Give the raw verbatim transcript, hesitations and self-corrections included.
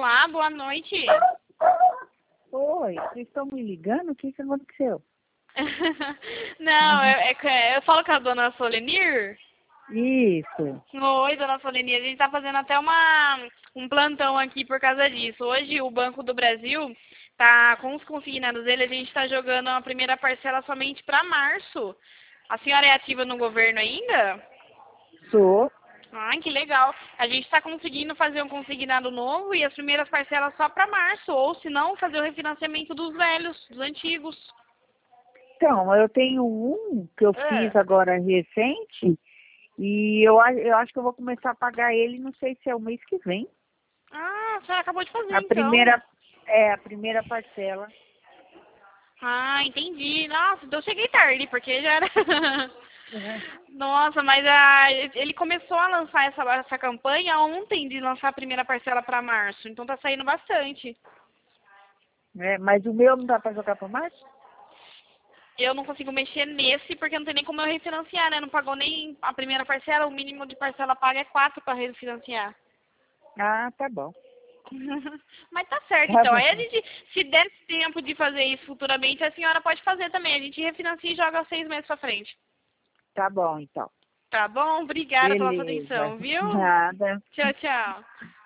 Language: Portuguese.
Olá, boa noite. Oi, vocês estão me ligando? O que que aconteceu? Não, Uhum. é, é que eu falo com a dona Solenir. Isso. Oi, dona Solenir, a gente tá fazendo até uma, um plantão aqui por causa disso. Hoje o Banco do Brasil tá com os consignados dele, a gente tá jogando a primeira parcela somente para março. A senhora é ativa no governo ainda? Sou. Ai, que legal. A gente está conseguindo fazer um consignado novo e as primeiras parcelas só para março, ou se não, fazer o refinanciamento dos velhos, dos antigos. Então, eu tenho um que eu É. fiz agora recente e eu, a- eu acho que eu vou começar a pagar ele, não sei se é o mês que vem. Ah, a senhora acabou de fazer A então. primeira, é, a primeira parcela. Ah, entendi. Nossa, então eu cheguei tarde, porque já era. Uhum. Nossa, mas a, ele começou a lançar essa, essa campanha ontem de lançar a primeira parcela para março, então tá saindo bastante. É, mas o meu não dá para jogar para março? Eu não consigo mexer nesse porque não tem nem como eu refinanciar, né? Não pagou nem a primeira parcela, o mínimo de parcela paga é quatro para refinanciar. Ah, tá bom. Mas tá certo, Tá então. bom. Aí a gente, se der tempo de fazer isso futuramente, a senhora pode fazer também. A gente refinancia e joga seis meses pra frente. Tá bom, então. Tá bom? Obrigada pela sua Beleza. atenção, viu? Nada. Tchau, tchau.